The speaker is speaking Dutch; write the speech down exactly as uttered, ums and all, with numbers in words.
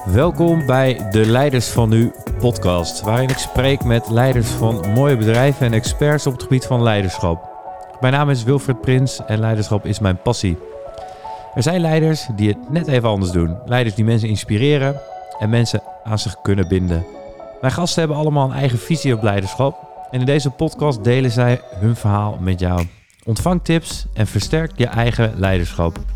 Welkom bij de Leiders van Nu podcast, waarin ik spreek met leiders van mooie bedrijven en experts op het gebied van leiderschap. Mijn naam is Wilfred Prins en leiderschap is mijn passie. Er zijn leiders die het net even anders doen. Leiders die mensen inspireren en mensen aan zich kunnen binden. Mijn gasten hebben allemaal een eigen visie op leiderschap en in deze podcast delen zij hun verhaal met jou. Ontvang tips en versterk je eigen leiderschap.